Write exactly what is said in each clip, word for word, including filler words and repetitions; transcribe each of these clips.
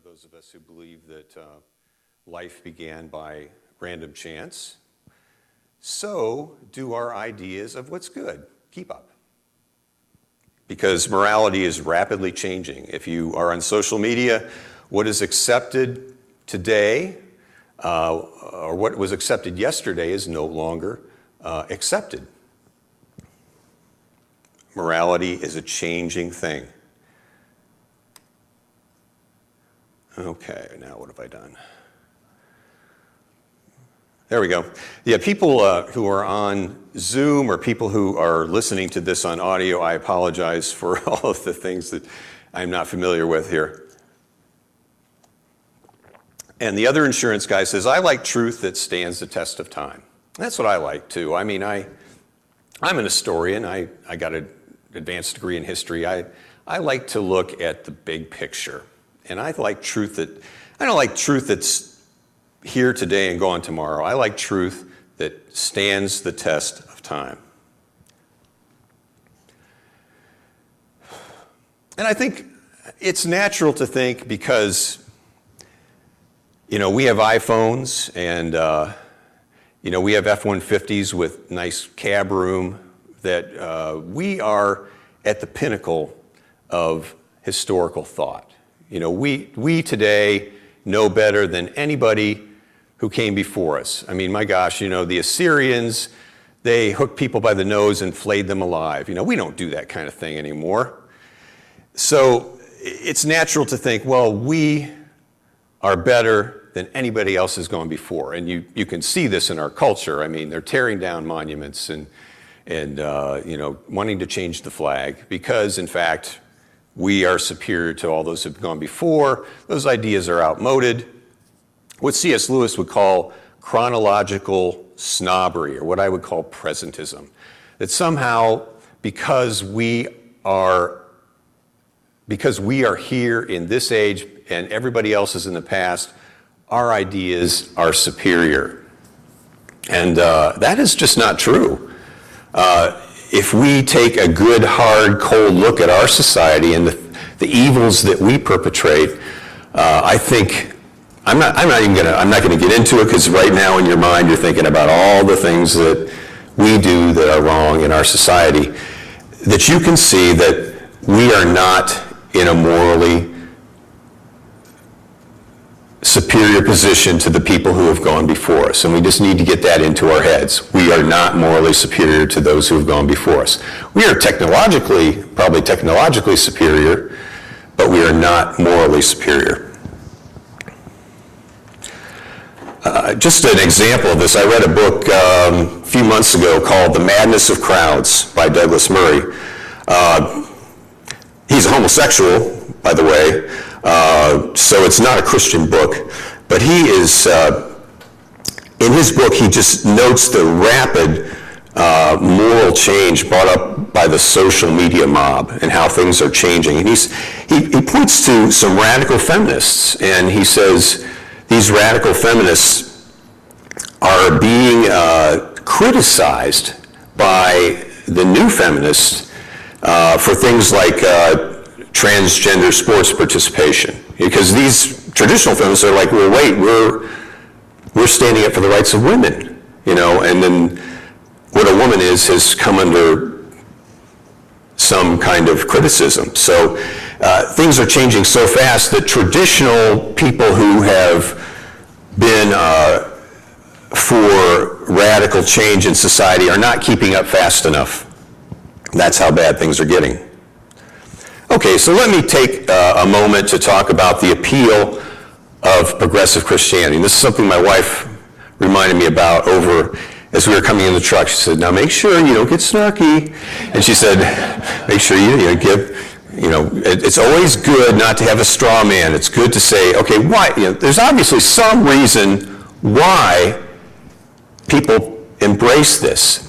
those of us who believe that uh, life began by random chance, so do our ideas of what's good keep up. Because morality is rapidly changing. If you are on social media, what is accepted today uh, or what was accepted yesterday is no longer uh, accepted. Morality is a changing thing. Okay, now what have I done? There we go. Yeah, people uh, who are on Zoom or people who are listening to this on audio, I apologize for all of the things that I'm not familiar with here. And the other insurance guy says, I like truth that stands the test of time. That's what I like too. I mean, I, I'm an historian. I, I got an advanced degree in history. I, I like to look at the big picture. And I like truth that, I don't like truth that's here today and gone tomorrow. I like truth that stands the test of time. And I think it's natural to think because, you know, we have iPhones and, uh, you know, we have F one fifties with nice cab room that uh, we are at the pinnacle of historical thought. You know, we, we today know better than anybody who came before us. I mean, my gosh, you know, the Assyrians, they hooked people by the nose and flayed them alive. You know, we don't do that kind of thing anymore. So it's natural to think, well, we are better than anybody else has gone before. And you, you can see this in our culture. I mean, they're tearing down monuments and, and uh, you know, wanting to change the flag because, in fact, we are superior to all those who have gone before. Those ideas are outmoded. What C S Lewis would call chronological snobbery, or what I would call presentism. That somehow, because we are, because we are here in this age and everybody else is in the past, our ideas are superior. And uh, that is just not true. Uh, If we take a good, hard, cold look at our society and the, the evils that we perpetrate, uh, I think I'm not. I'm not even gonna. I'm not gonna get into it because right now in your mind you're thinking about all the things that we do that are wrong in our society. That you can see that we are not in a morally superior position to the people who have gone before us. And we just need to get that into our heads. We are not morally superior to those who have gone before us. We are technologically, probably technologically superior, but we are not morally superior. Uh, just an example of this, I read a book um, a few months ago called The Madness of Crowds by Douglas Murray. Uh, he's a homosexual, by the way, Uh, so it's not a Christian book, but he is, uh, in his book, he just notes the rapid uh, moral change brought up by the social media mob and how things are changing. And he's, he, he points to some radical feminists, and he says these radical feminists are being uh, criticized by the new feminists uh, for things like uh, transgender sports participation, because these traditional feminists are like, well, wait, we're we're standing up for the rights of women, you know, and then what a woman is has come under some kind of criticism. So uh, things are changing so fast that traditional people who have been uh, for radical change in society are not keeping up fast enough. That's how bad things are getting. Okay, so let me take uh, a moment to talk about the appeal of progressive Christianity. This is something my wife reminded me about over as we were coming in the truck. She said, now make sure you don't get snarky. And she said, make sure you, you know, give, you know, it, it's always good not to have a straw man. It's good to say, okay, why? You know, there's obviously some reason why people embrace this.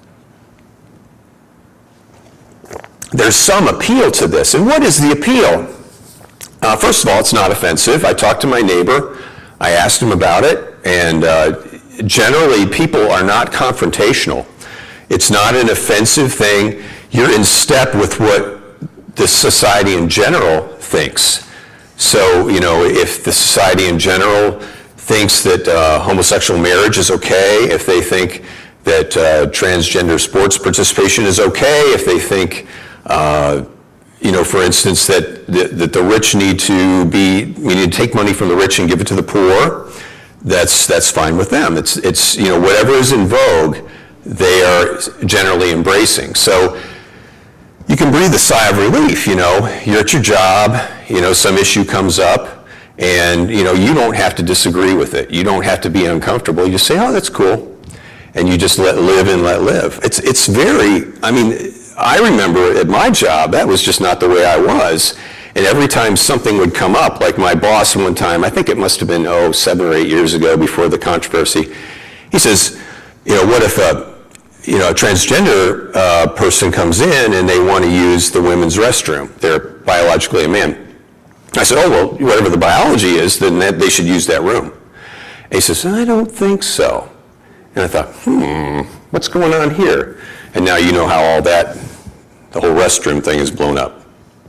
There's some appeal to this. And what is the appeal? Uh, first of all, it's not offensive. I talked to my neighbor. I asked him about it. And uh, generally, people are not confrontational. It's not an offensive thing. You're in step with what the society in general thinks. So, you know, if the society in general thinks that uh, homosexual marriage is okay, if they think that uh, transgender sports participation is okay, if they think, uh, you know, for instance, that, that that the rich need to be, we need to take money from the rich and give it to the poor, that's that's fine with them. It's it's you know, whatever is in vogue, they are generally embracing. So you can breathe a sigh of relief. You know, you're at your job, you know, some issue comes up, and you know, you don't have to disagree with it. You don't have to be uncomfortable. You just say, oh, that's cool. And you just let live and let live. It's it's very, I mean, I remember at my job, that was just not the way I was. And every time something would come up, like my boss one time, I think it must have been, oh, seven or eight years ago before the controversy, he says, you know, what if a, you know, a transgender uh, person comes in and they want to use the women's restroom? They're biologically a man. I said, oh, well, whatever the biology is, then that, they should use that room. And he says, I don't think so. And I thought, hmm, what's going on here? And now you know how all that, the whole restroom thing is blown up.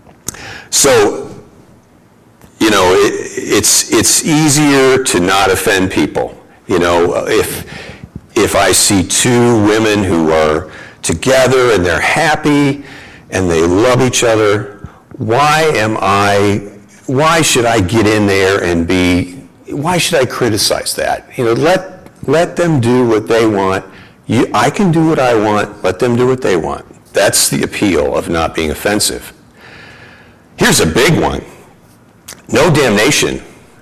So, you know, it, it's it's easier to not offend people. You know, if if I see two women who are together and they're happy and they love each other, why am I, why should I get in there and be, why should I criticize that? You know, let let them do what they want. You, I can do what I want, let them do what they want. That's the appeal of not being offensive. Here's a big one. No damnation.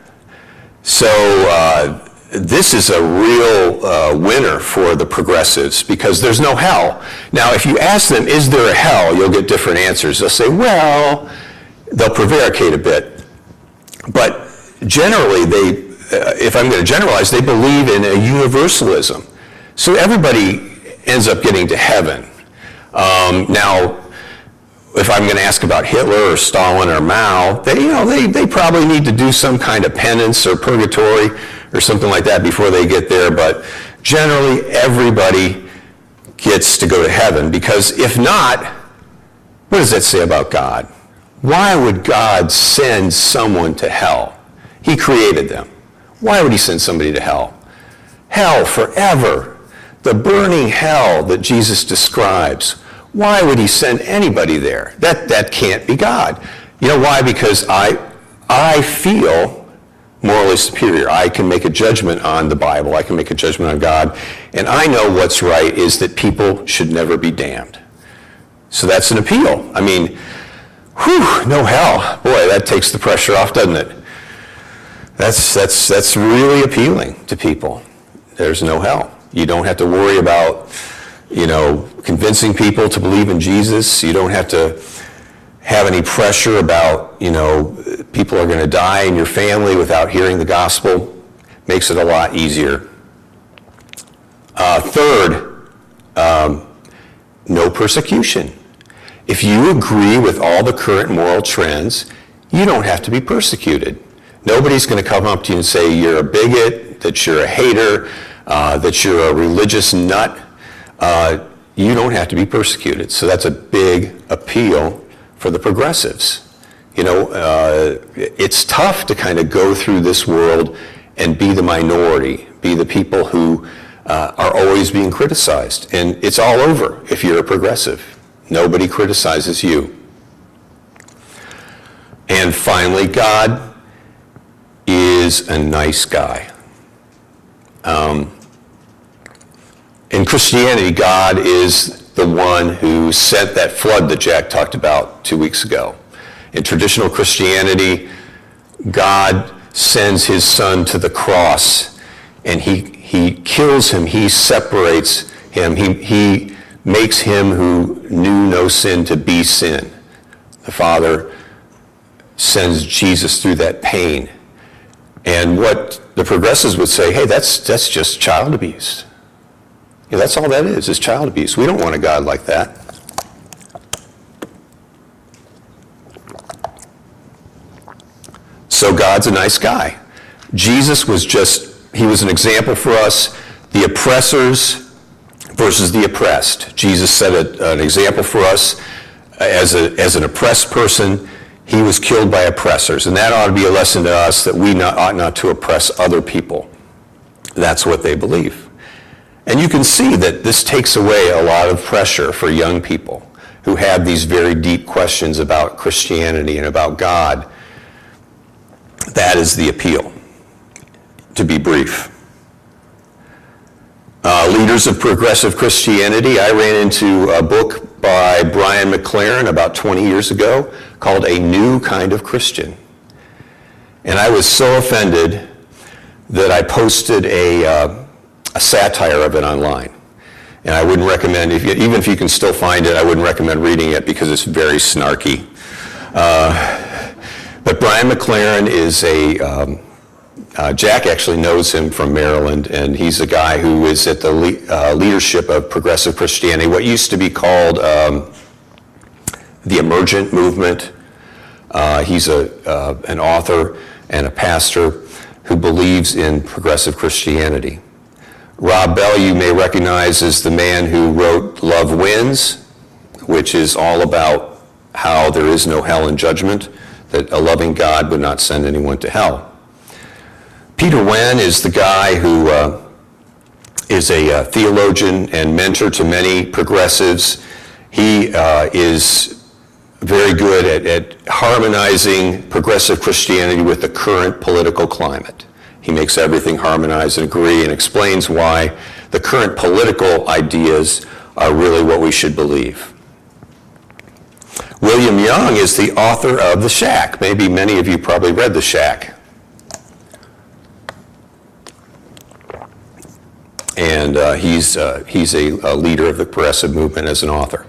So uh, this is a real uh, winner for the progressives because there's no hell. Now, if you ask them, is there a hell, you'll get different answers. They'll say, well, they'll prevaricate a bit. But generally, they, uh, if I'm going to generalize, they believe in a universalism. So everybody ends up getting to heaven. Um, now, if I'm going to ask about Hitler or Stalin or Mao, they, you know, they, they probably need to do some kind of penance or purgatory or something like that before they get there. But generally, everybody gets to go to heaven because if not, what does that say about God? Why would God send someone to hell? He created them. Why would he send somebody to hell? Hell forever. The burning hell that Jesus describes. Why would he send anybody there? That that can't be God. You know why? Because I I feel morally superior. I can make a judgment on the Bible. I can make a judgment on God. And I know what's right is that people should never be damned. So that's an appeal. I mean, whew, no hell. Boy, that takes the pressure off, doesn't it? That's that's that's really appealing to people. There's no hell. You don't have to worry about, you know, convincing people to believe in Jesus. You don't have to have any pressure about, you know, people are going to die in your family without hearing the gospel. Makes it a lot easier. Uh, third, um, no persecution. If you agree with all the current moral trends, you don't have to be persecuted. Nobody's going to come up to you and say you're a bigot, that you're a hater, uh, that you're a religious nut. Uh, you don't have to be persecuted. So that's a big appeal for the progressives. You know, uh, it's tough to kind of go through this world and be the minority, be the people who uh, are always being criticized. And it's all over if you're a progressive. Nobody criticizes you. And finally, God is a nice guy. Um, in Christianity, God is the one who sent that flood that Jack talked about two weeks ago. In traditional Christianity, God sends his son to the cross, and he he kills him, he separates him, he, he makes him who knew no sin to be sin. The Father sends Jesus through that pain. And what the progressives would say, hey, that's that's just child abuse. Yeah, that's all that is, is child abuse. We don't want a God like that. So God's a nice guy. Jesus was just, he was an example for us, the oppressors versus the oppressed. Jesus set a, an example for us as, a, as an oppressed person. He was killed by oppressors, and that ought to be a lesson to us that we not, ought not to oppress other people. That's what they believe. And you can see that this takes away a lot of pressure for young people who have these very deep questions about Christianity and about God. That is the appeal, to be brief. Uh, leaders of progressive Christianity, I ran into a book by Brian McLaren about twenty years ago called A New Kind of Christian. And I was so offended that I posted a, uh, a satire of it online. And I wouldn't recommend, if you, even if you can still find it, I wouldn't recommend reading it because it's very snarky. Uh, but Brian McLaren is a, um, uh, Jack actually knows him from Maryland, and he's a guy who is at the le- uh, leadership of progressive Christianity, what used to be called um, the Emergent Movement. Uh, he's a, uh, an author and a pastor who believes in progressive Christianity. Rob Bell, you may recognize as the man who wrote Love Wins, which is all about how there is no hell and judgment, that a loving God would not send anyone to hell. Peter Wen is the guy who uh, is a uh, theologian and mentor to many progressives. He uh, is very good at, at harmonizing progressive Christianity with the current political climate. He makes everything harmonize and agree and explains why the current political ideas are really what we should believe. William Young is the author of The Shack. Maybe many of you probably read The Shack. And uh, he's, uh, he's a, a leader of the progressive movement as an author.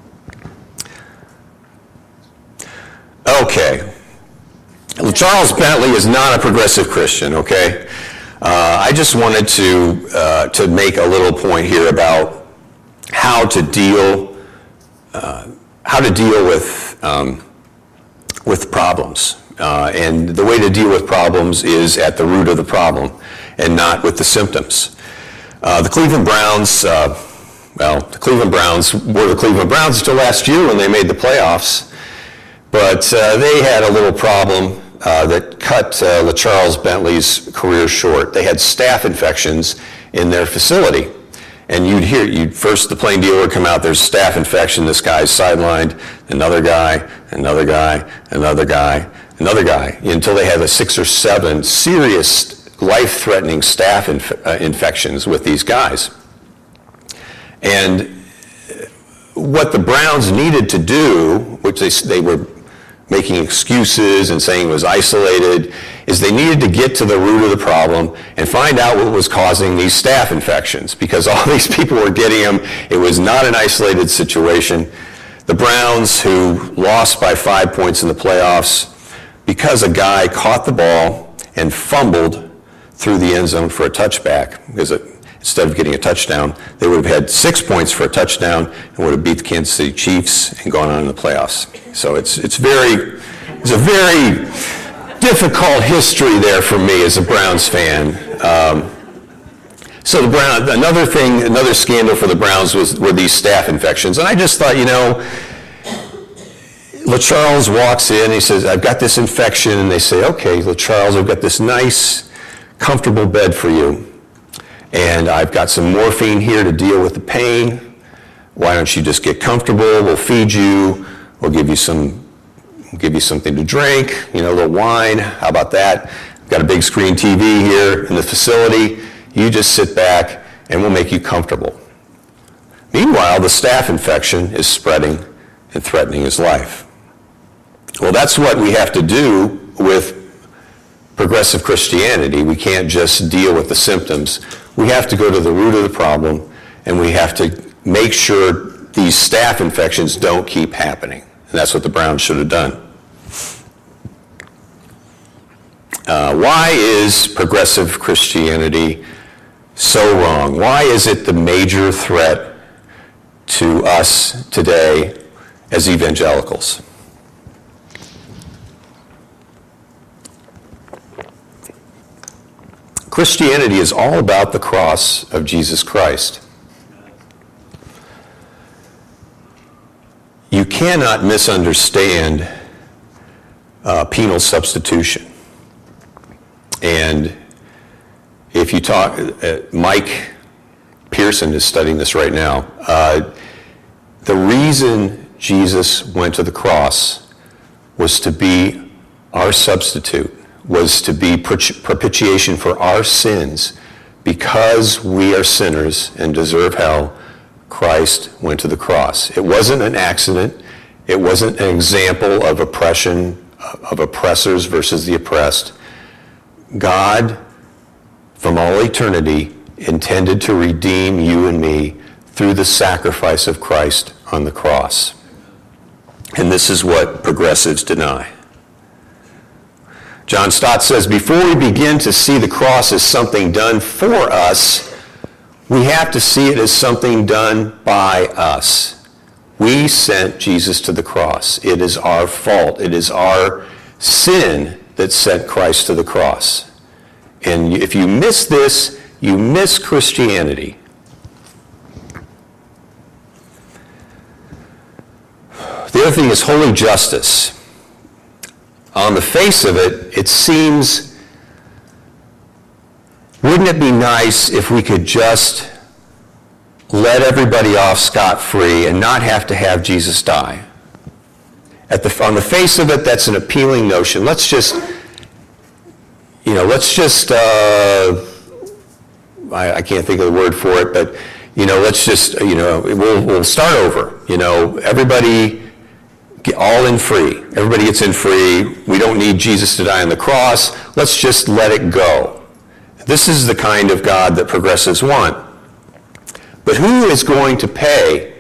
Okay. Charles Bentley is not a progressive Christian, okay? Uh, I just wanted to, uh, to make a little point here about how to deal, uh, how to deal with, um, with problems. Uh, and the way to deal with problems is at the root of the problem and not with the symptoms. Uh, the Cleveland Browns, uh, well, the Cleveland Browns were the Cleveland Browns until last year when they made the playoffs. But uh, they had a little problem uh, that cut uh, LaCharles Bentley's career short. They had staph infections in their facility. And you'd hear, you'd first the plain dealer would come out, there's staph infection, this guy's sidelined, another guy, another guy, another guy, another guy, until they had a six or seven serious life-threatening staph inf- uh, infections with these guys. And what the Browns needed to do, which they, they were making excuses and saying it was isolated, is they needed to get to the root of the problem and find out what was causing these staph infections, because all these people were getting them. It was not an isolated situation. The Browns, who lost by five points in the playoffs, because a guy caught the ball and fumbled through the end zone for a touchback, because it, instead of getting a touchdown, they would have had six points for a touchdown and would have beat the Kansas City Chiefs and gone on in the playoffs. So it's it's very it's a very difficult history there for me as a Browns fan. Um, so the Brown, another thing, another scandal for the Browns was were these staph infections, and I just thought, you know, LaCharles walks in, he says, "I've got this infection," and they say, "Okay, LaCharles, I've got this nice, comfortable bed for you. And I've got some morphine here to deal with the pain. Why don't you just get comfortable? We'll feed you. We'll give you some, we'll give you something to drink, you know, a little wine. How about that? We've got a big screen T V here in the facility. You just sit back and we'll make you comfortable." Meanwhile, the staph infection is spreading and threatening his life. Well, that's what we have to do with progressive Christianity. We can't just deal with the symptoms. We have to go to the root of the problem, and we have to make sure these staph infections don't keep happening. And that's what the Browns should have done. Uh, why is progressive Christianity so wrong? Why is it the major threat to us today as evangelicals? Christianity is all about the cross of Jesus Christ. You cannot misunderstand uh, penal substitution. And if you talk, uh, Mike Pearson is studying this right now. Uh, the reason Jesus went to the cross was to be our substitute, was to be propitiation for our sins. Because we are sinners and deserve hell, Christ went to the cross. It wasn't an accident. It wasn't an example of oppression, of oppressors versus the oppressed. God, from all eternity, intended to redeem you and me through the sacrifice of Christ on the cross. And this is what progressives deny. John Stott says, before we begin to see the cross as something done for us, we have to see it as something done by us. We sent Jesus to the cross. It is our fault. It is our sin that sent Christ to the cross. And if you miss this, you miss Christianity. The other thing is holy justice. On the face of it, it seems, wouldn't it be nice if we could just let everybody off scot-free and not have to have Jesus die? At the, on the face of it, that's an appealing notion. Let's just, you know, let's just, uh, I, I can't think of the word for it, but, you know, let's just, you know, we'll, we'll start over. You know, everybody get all in free. Everybody gets in free. We don't need Jesus to die on the cross. Let's just let it go. This is the kind of God that progressives want. But who is going to pay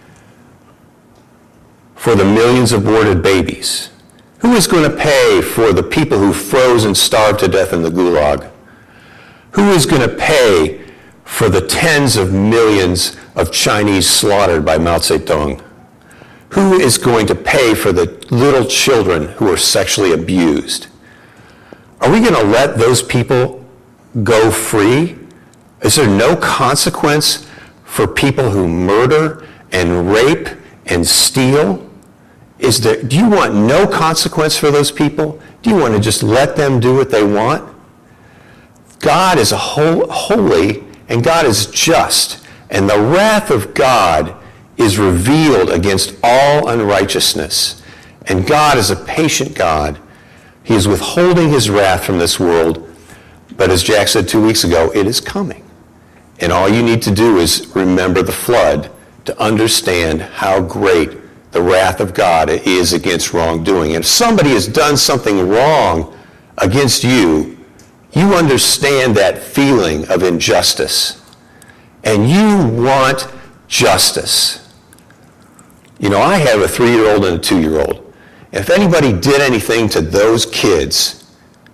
for the millions of aborted babies? Who is going to pay for the people who froze and starved to death in the gulag? Who is going to pay for the tens of millions of Chinese slaughtered by Mao Zedong? Who is going to pay for the little children who are sexually abused? Are we going to let those people go free? Is there no consequence for people who murder and rape and steal? Is there, do you want no consequence for those people? Do you want to just let them do what they want? God is a whole, holy, and God is just, and the wrath of God is revealed against all unrighteousness. And God is a patient God. He is withholding his wrath from this world, but as Jack said two weeks ago, it is coming. And all you need to do is remember the flood to understand how great the wrath of God is against wrongdoing. And if somebody has done something wrong against you, you understand that feeling of injustice. And you want justice. You know, I have a three-year-old and a two-year-old. If anybody did anything to those kids,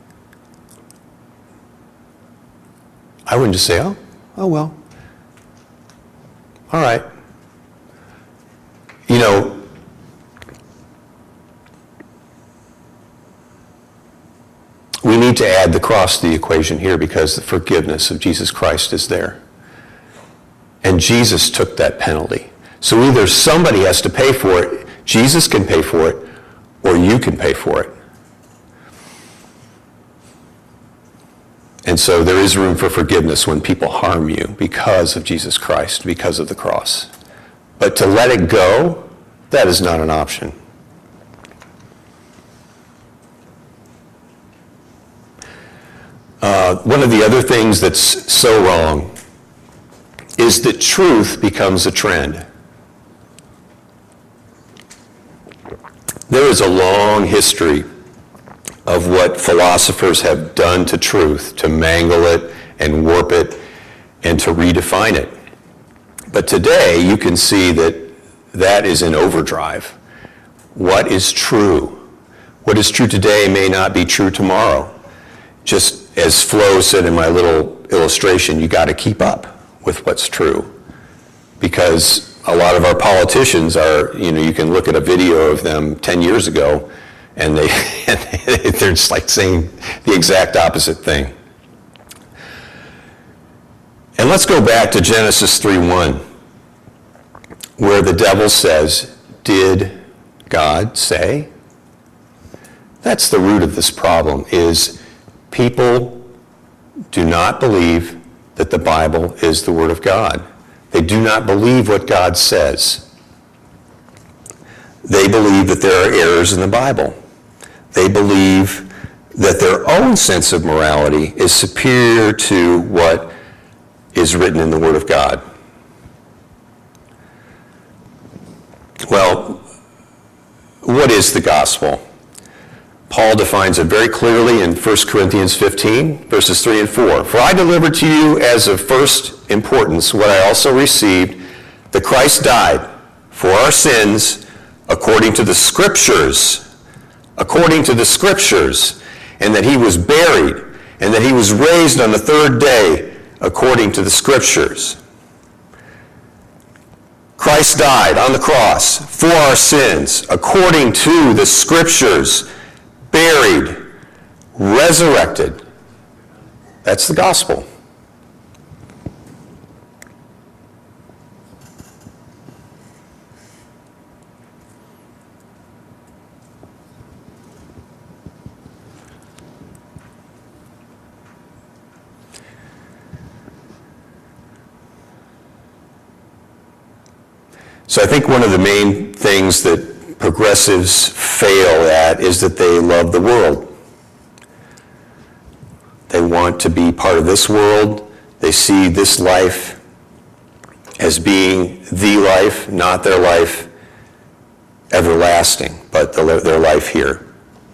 I wouldn't just say, oh, oh well. All right. You know, we need to add the cross to the equation here because the forgiveness of Jesus Christ is there. And Jesus took that penalty. So either somebody has to pay for it, Jesus can pay for it, or you can pay for it. And so there is room for forgiveness when people harm you because of Jesus Christ, because of the cross. But to let it go, that is not an option. Uh, one of the other things that's so wrong is that truth becomes a trend. There is a long history of what philosophers have done to truth, to mangle it and warp it and to redefine it. But today you can see that that is in overdrive. What is true? What is true today may not be true tomorrow. Just as Flo said in my little illustration, you got to keep up with what's true. Because a lot of our politicians are, you know, you can look at a video of them ten years ago and they, they're just like saying the exact opposite thing. And let's go back to Genesis three one, where the devil says, did God say? That's the root of this problem, is people do not believe that the Bible is the Word of God. They do not believe what God says. They believe that there are errors in the Bible. They believe that their own sense of morality is superior to what is written in the Word of God. Well, what is the gospel? Paul defines it very clearly in First Corinthians fifteen, verses three and four. For I delivered to you as of first importance what I also received, that Christ died for our sins according to the Scriptures, according to the Scriptures, and that he was buried, and that he was raised on the third day according to the Scriptures. Christ died on the cross for our sins according to the Scriptures, buried, resurrected. That's the gospel. So I think one of the main things that progressives fail at is that they love the world. They want to be part of this world. They see this life as being the life, not their life everlasting, but the, their life here.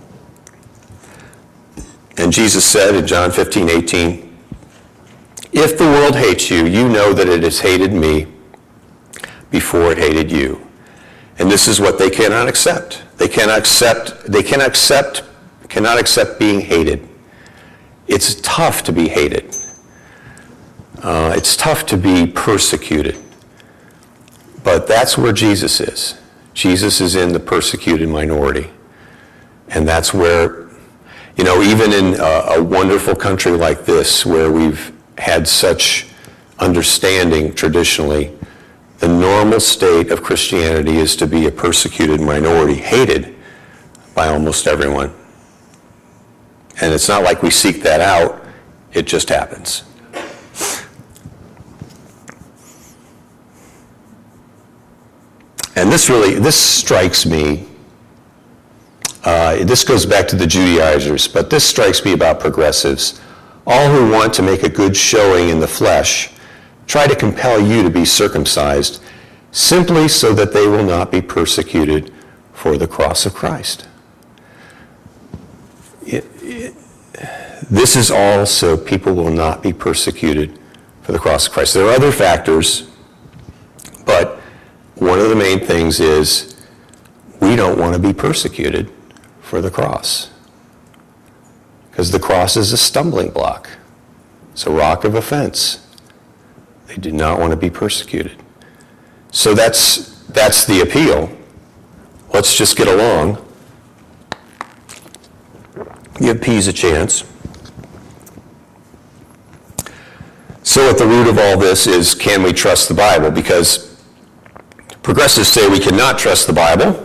And Jesus said in John fifteen eighteen, if the world hates you, you know that it has hated me before it hated you. And this is what they cannot accept. They cannot accept, they cannot accept, cannot accept being hated. It's tough to be hated. Uh, it's tough to be persecuted. But that's where Jesus is. Jesus is in the persecuted minority. And that's where, you know, even in a, a wonderful country like this, where we've had such understanding traditionally, the normal state of Christianity is to be a persecuted minority, hated by almost everyone. And it's not like we seek that out, it just happens. And this really, this strikes me, uh, this goes back to the Judaizers, but this strikes me about progressives. All who want to make a good showing in the flesh try to compel you to be circumcised simply so that they will not be persecuted for the cross of Christ. It, it, this is all so people will not be persecuted for the cross of Christ. There are other factors, but one of the main things is we don't want to be persecuted for the cross. Because the cross is a stumbling block. It's a rock of offense. They do not want to be persecuted. So that's that's the appeal. Let's just get along. Give peace a chance. So at the root of all this is, can we trust the Bible? Because progressives say we cannot trust the Bible.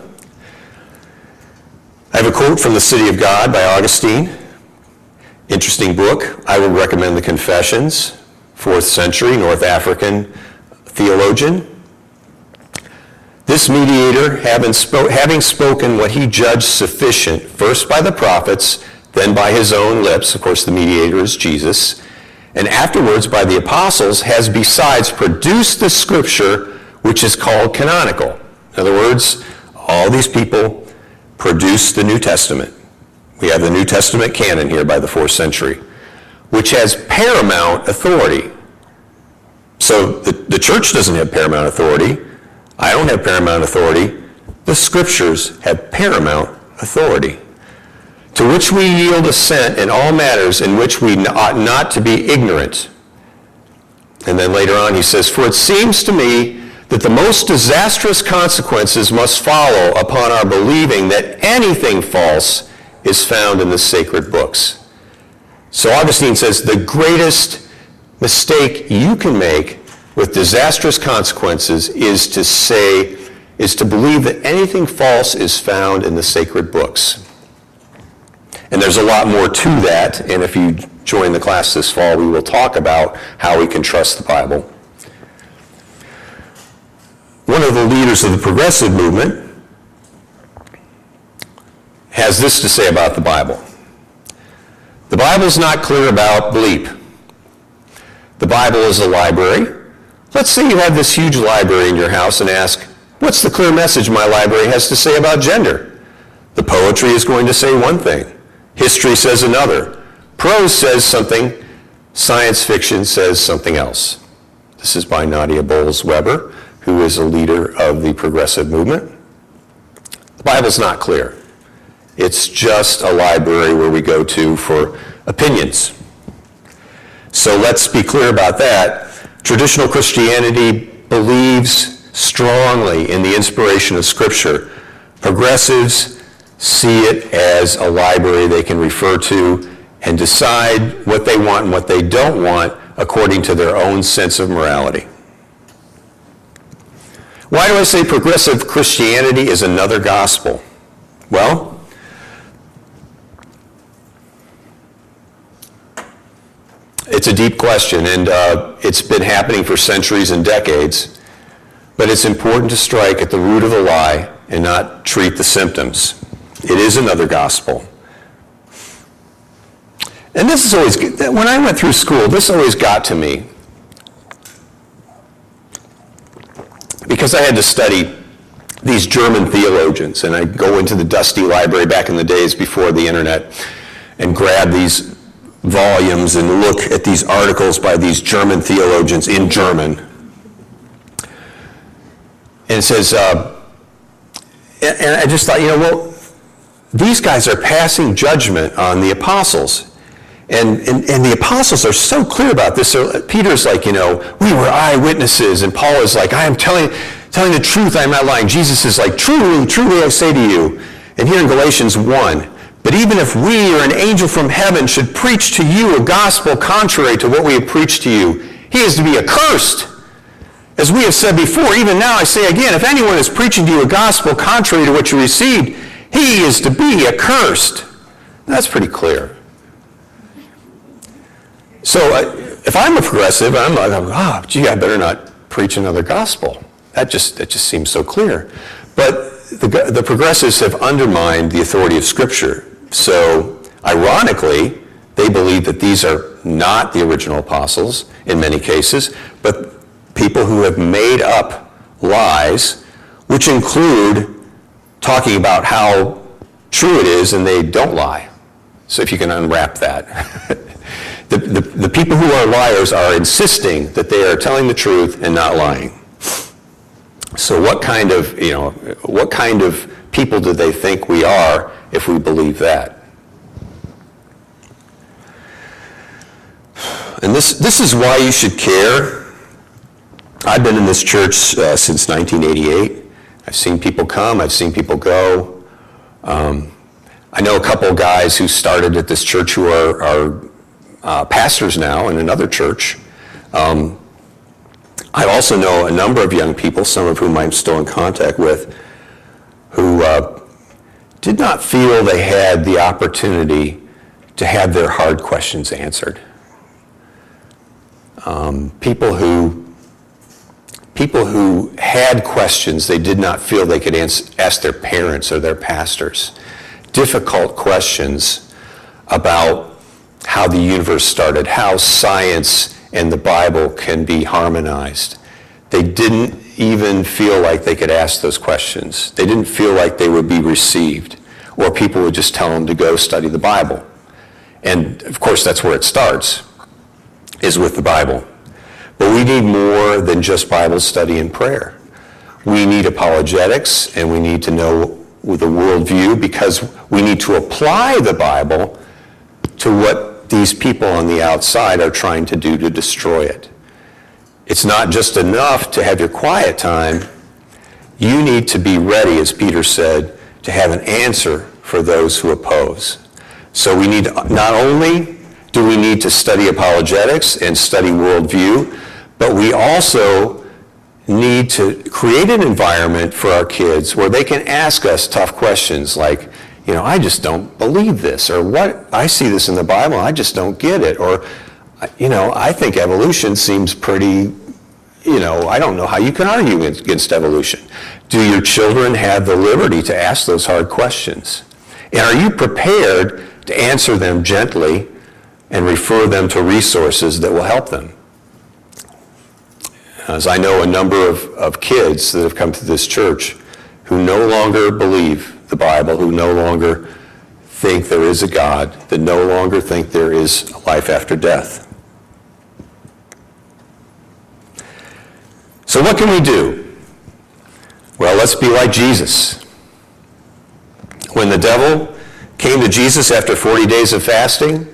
I have a quote from The City of God by Augustine. Interesting book. I would recommend the Confessions. fourth century North African theologian. This mediator, having, spo- having spoken what he judged sufficient, first by the prophets, then by his own lips, of course the mediator is Jesus, and afterwards by the apostles, has besides produced the scripture which is called canonical. In other words, all these people produced the New Testament. We have the New Testament canon here by the fourth century. Which has paramount authority. So the, the church doesn't have paramount authority. I don't have paramount authority. The scriptures have paramount authority. To which we yield assent in all matters in which we ought not to be ignorant. And then later on he says, for it seems to me that the most disastrous consequences must follow upon our believing that anything false is found in the sacred books. So Augustine says the greatest mistake you can make with disastrous consequences is to say, is to believe that anything false is found in the sacred books. And there's a lot more to that, and if you join the class this fall, we will talk about how we can trust the Bible. One of the leaders of the progressive movement has this to say about the Bible. The Bible is not clear about bleep. The Bible is a library. Let's say you have this huge library in your house and ask, what's the clear message my library has to say about gender? The poetry is going to say one thing. History says another. Prose says something. Science fiction says something else. This is by Nadia Bolz-Weber, who is a leader of the progressive movement. The Bible's not clear. It's just a library where we go to for opinions. So let's be clear about that. Traditional Christianity believes strongly in the inspiration of Scripture. Progressives see it as a library they can refer to and decide what they want and what they don't want according to their own sense of morality. Why do I say progressive Christianity is another gospel? Well, it's a deep question, and uh, it's been happening for centuries and decades, but it's important to strike at the root of the lie and not treat the symptoms. It is another gospel. And this is always, when I went through school, this always got to me. Because I had to study these German theologians, and I'd go into the dusty library back in the days before the internet and grab these volumes and look at these articles by these German theologians in German. And it says, uh, and, and I just thought, you know, well, these guys are passing judgment on the apostles. And, and, and the apostles are so clear about this. So Peter's like, you know, we were eyewitnesses. And Paul is like, I am telling, telling the truth, I am not lying. Jesus is like, truly, truly I say to you. And here in Galatians one, but even if we or an angel from heaven should preach to you a gospel contrary to what we have preached to you, he is to be accursed. As we have said before, even now I say again, if anyone is preaching to you a gospel contrary to what you received, he is to be accursed. That's pretty clear. So uh, if I'm a progressive, I'm like, oh, gee, I better not preach another gospel. That just, that just seems so clear. But the, the progressives have undermined the authority of Scripture. So, ironically, they believe that these are not the original apostles in many cases, but people who have made up lies, which include talking about how true it is and they don't lie. So if you can unwrap that. the, the, the people who are liars are insisting that they are telling the truth and not lying. So what kind of, you know, what kind of people do they think we are if we believe that? And this, this is why you should care. I've been in this church uh, since nineteen eighty-eight. I've seen people come, I've seen people go. Um, I know a couple of guys who started at this church who are, are uh, pastors now in another church. Um, I also know a number of young people, some of whom I'm still in contact with, who uh, did not feel they had the opportunity to have their hard questions answered. Um, people who people who had questions they did not feel they could ans- ask their parents or their pastors. Difficult questions about how the universe started, how science and the Bible can be harmonized. They didn't even feel like they could ask those questions. They didn't feel like they would be received, or people would just tell them to go study the Bible. And of course, that's where it starts, is with the Bible. But we need more than just Bible study and prayer. We need apologetics, and we need to know with a worldview, because we need to apply the Bible to what these people on the outside are trying to do to destroy it. It's not just enough to have your quiet time. You need to be ready, as Peter said, to have an answer for those who oppose. So we need, not only do we need to study apologetics and study worldview, but we also need to create an environment for our kids where they can ask us tough questions like, you know, I just don't believe this, or what, I see this in the Bible, I just don't get it, or, you know, I think evolution seems pretty, you know, I don't know how you can argue against evolution. Do your children have the liberty to ask those hard questions? And are you prepared to answer them gently and refer them to resources that will help them? As I know a number of, of kids that have come to this church who no longer believe the Bible, who no longer think there is a God, that no longer think there is a life after death. So what can we do? Well, let's be like Jesus. When the devil came to Jesus after forty days of fasting,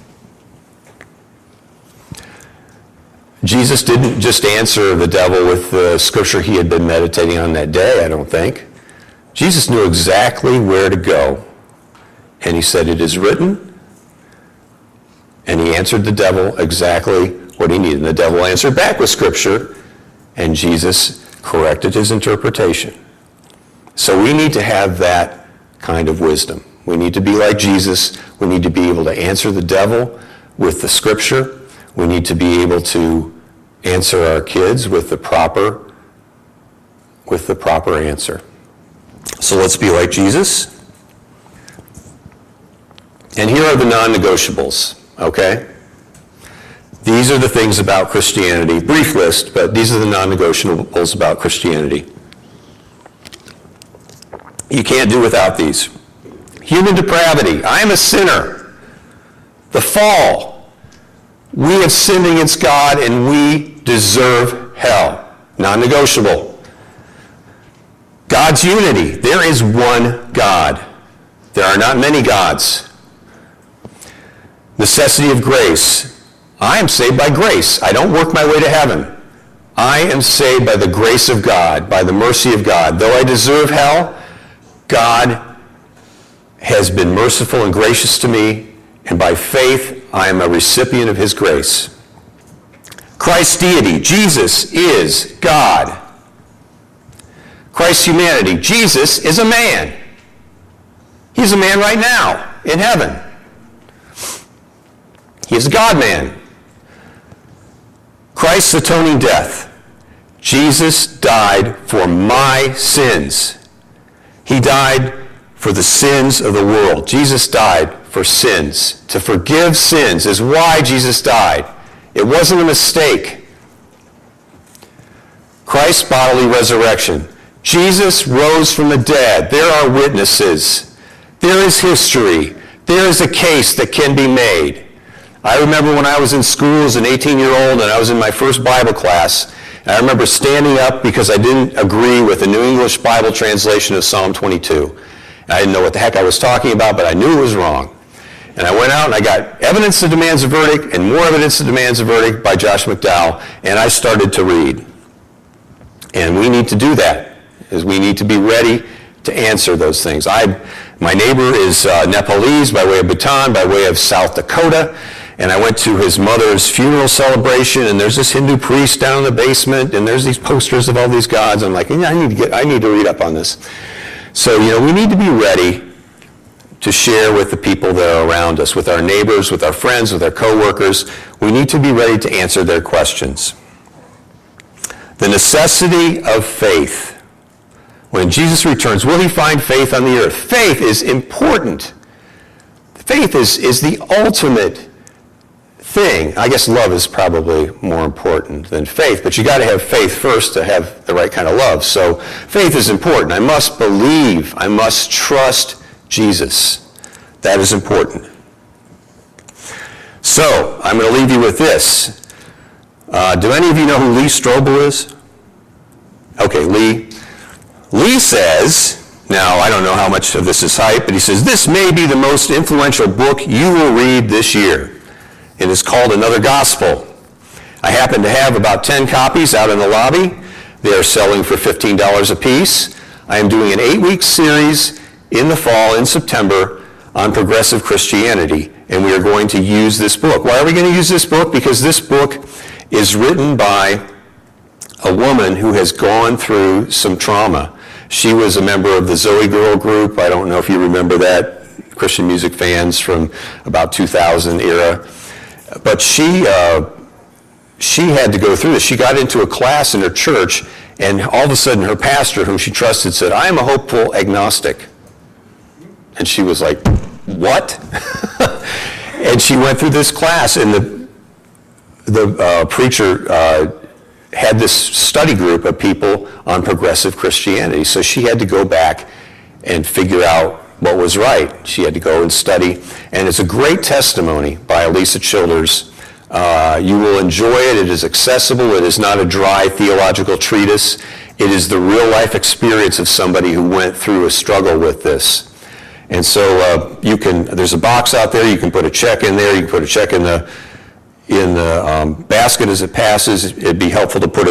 Jesus didn't just answer the devil with the scripture he had been meditating on that day, I don't think. Jesus knew exactly where to go. And he said, "It is written." And he answered the devil exactly what he needed. And the devil answered back with scripture, and Jesus corrected his interpretation. So we need to have that kind of wisdom. We need to be like Jesus. We need to be able to answer the devil with the scripture. We need to be able to answer our kids with the proper, with the proper answer. So let's be like Jesus. And here are the non-negotiables, okay? These are the things about Christianity. Brief list, but these are the non-negotiables about Christianity. You can't do without these. Human depravity. I am a sinner. The fall. We have sinned against God and we deserve hell. Non-negotiable. God's unity. There is one God. There are not many gods. Necessity of grace. I am saved by grace. I don't work my way to heaven. I am saved by the grace of God, by the mercy of God. Though I deserve hell, God has been merciful and gracious to me, and by faith, I am a recipient of his grace. Christ's deity. Jesus is God. Christ's humanity. Jesus is a man. He's a man right now in heaven. He is a God-man. Christ's atoning death. Jesus died for my sins. He died for the sins of the world. Jesus died for sins. To forgive sins is why Jesus died. It wasn't a mistake. Christ's bodily resurrection. Jesus rose from the dead. There are witnesses. There is history. There is a case that can be made. I remember when I was in school as an eighteen-year-old and I was in my first Bible class, and I remember standing up because I didn't agree with the New English Bible translation of Psalm twenty-two. And I didn't know what the heck I was talking about, but I knew it was wrong. And I went out and I got Evidence That Demands a Verdict and More Evidence That Demands a Verdict by Josh McDowell, and I started to read. And we need to do that, is we need to be ready to answer those things. I, my neighbor is uh, Nepalese by way of Bhutan, by way of South Dakota, and I went to his mother's funeral celebration, and there's this Hindu priest down in the basement, and there's these posters of all these gods. I'm like, yeah, I need to get, I need to read up on this. So, you know, we need to be ready to share with the people that are around us, with our neighbors, with our friends, with our coworkers. We need to be ready to answer their questions. The necessity of faith. When Jesus returns, will he find faith on the earth? Faith is important. Faith is, is the ultimate thing. I guess love is probably more important than faith, but you got to have faith first to have the right kind of love. So faith is important. I must believe. I must trust Jesus. That is important. So I'm going to leave you with this. Uh, do any of you know who Lee Strobel is? Okay, Lee. Lee says, now I don't know how much of this is hype, but he says, this may be the most influential book you will read this year. It is called Another Gospel. I happen to have about ten copies out in the lobby. They are selling for fifteen dollars a piece. I am doing an eight-week series in the fall, in September, on progressive Christianity, and we are going to use this book. Why are we going to use this book? Because this book is written by a woman who has gone through some trauma. She was a member of the Zoe Girl group. I don't know if you remember that, Christian music fans from about two thousand era. But she, uh, she had to go through this. She got into a class in her church, and all of a sudden her pastor, whom she trusted, said, "I am a hopeful agnostic." And she was like, "What?" And she went through this class, and the, the uh, preacher uh, had this study group of people on progressive Christianity. So she had to go back and figure out what was right. She had to go and study. And it's a great testimony by Alisa Childers. Uh, you will enjoy it. It is accessible. It is not a dry theological treatise. It is the real life experience of somebody who went through a struggle with this. And so uh, you can, there's a box out there, you can put a check in there, you can put a check in the, in the um, basket as it passes. It'd be helpful to put a